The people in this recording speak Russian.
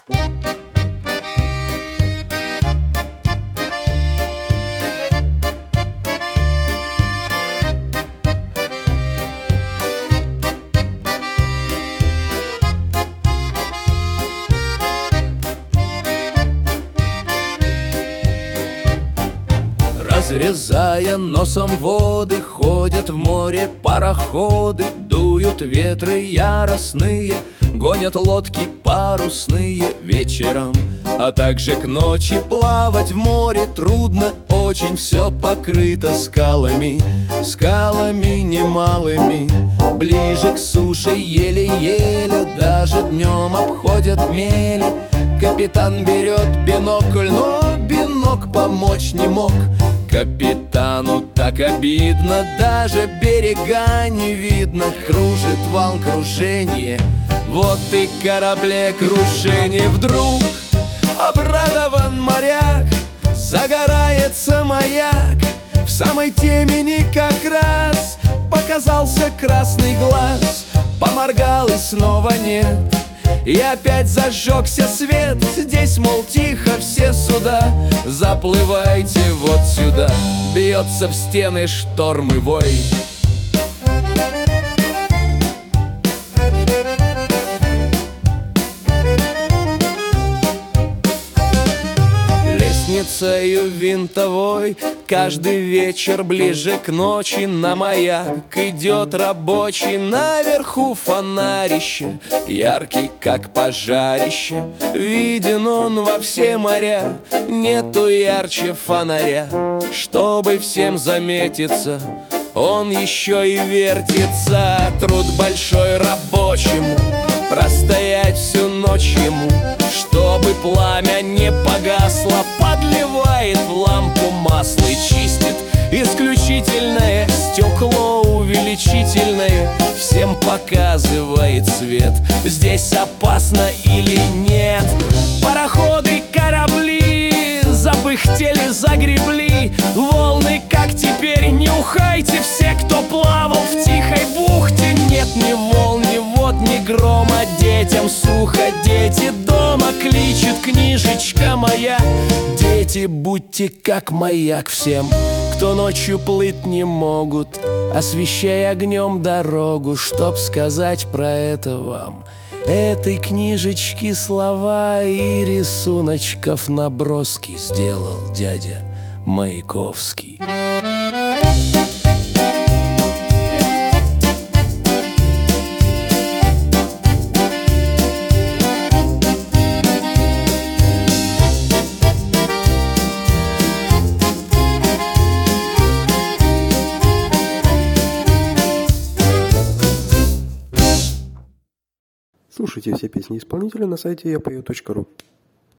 Разрезая носом воды, ходят в море пароходы, дуют ветры яростные, гонят лодки парусные вечером. А также к ночи плавать в море трудно, очень все покрыто скалами, скалами немалыми. Ближе к суше еле-еле, даже днем обходят мели. Капитан берет бинокль, но бинок помочь не мог. Капитану так обидно, даже берега не видно. Кружит вал крушение, вот и кораблекрушение. Вдруг обрадован моряк, загорается маяк. В самой темени как раз показался красный глаз. Поморгал и снова нет, и опять зажегся свет. Здесь, мол, тихо, все суда, заплывайте вот сюда. Бьется в стены шторм и вой. Лестницею винтовой каждый вечер ближе к ночи на маяк идет рабочий. Наверху фонарище, яркий как пожарище. Виден он во все моря, нету ярче фонаря. Чтобы всем заметиться, он еще и вертится. Труд большой рабочему, простоять всю ночь ему. Чтобы пламя не погасло, подливает в лампу масло и чистит исключительное стекло увеличительное. Всем показывает свет, здесь опасно или нет. Пароходы, корабли запыхтели, загребли. Волны, как теперь, не ухайте все, кто плавал в тихой бухте. Нет ни волн, ни вод, ни грома, детям сухо. Дети дома, кличет книжечка моя. Дети, будьте как маяк всем, кто ночью плыть не могут, освещай огнем дорогу. Чтоб сказать про это вам, этой книжечки слова и рисуночков наброски сделал дядя Маяковский. Слушайте все песни исполнителя на сайте yapою.ru.